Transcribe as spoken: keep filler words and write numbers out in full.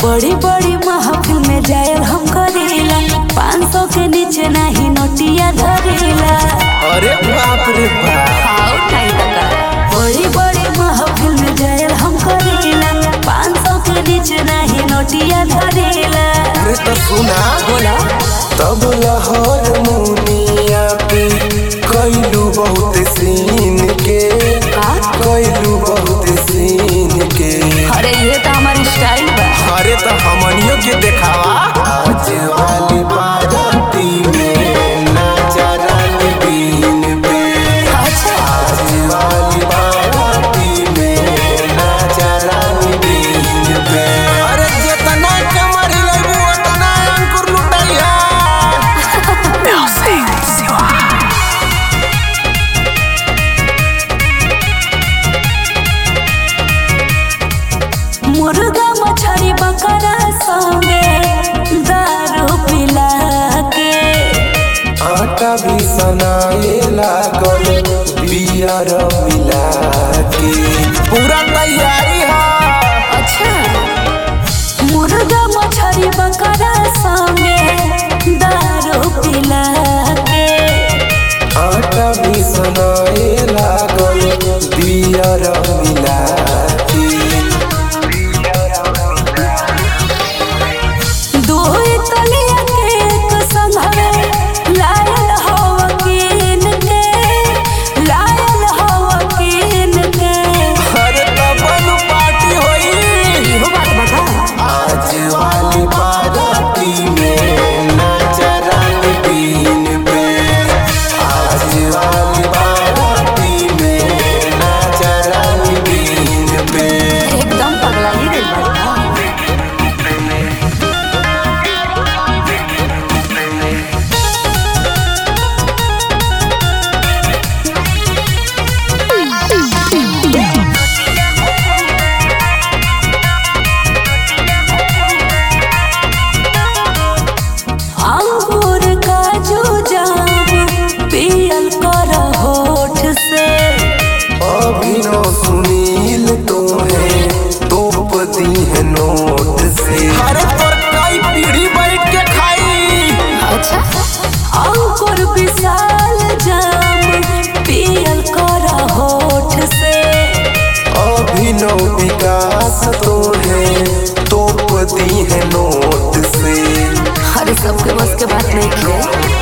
बड़ी बड़ी महफिल में जायल हम करेला, पाँच सौ के नीचे नहीं नोटिया धरेला। अरे बाप रे बाप, बड़ी बड़ी महफिल में जायल हम करेला, पाँच सौ के नीचे नहीं नोटिया धरेला। अरे तो सुना बोला तब लाहौर मुनिया पे कैलू बहुत सीन के, कैलू बहुत सीन के। अरे ये तो हमारी स्टाइल बा। अरे तो हमनियों के देखावा। आज वाली पार्टी में नाचा रानी बीन पे, आज वाली पार्टी में नाचा रानी बीन पे। अरे जितना कमर हिलाइबू उतना अंकुर लुटाइया। मुर्गा मछली बकरा संगे दारू पिला के, आटा भी सनाए लागल बियर मिला के। पूरा तैयारी है। अच्छा मुर्गा मछली बकरा संगे दारू पिला के, आटा भी सनाए लागल बियर मिला के। दो तलिया केक संघवे लायल हवा कीन के, लायल हवा कीन के। अरे तबन पार्टी होई। इहो बात बता। आज वाली पार्टी में नाचा रानी बीन पे, आज वाली पार्टी में नाचा रानी बीन पे। एकदम पगला ही गई बात। अंगूर काजू जाम पियल कर होठ से, अभिनव सुनील तो है तोप दी है नोट से। अरे पर कई पीढ़ी बैठ के खाई। अच्छा अंकुर विशाल जाम पियल कर होठ से, अभिनव विकास तो है तोप दी है नोट से। अरे सबके बस के बात नहीं किया।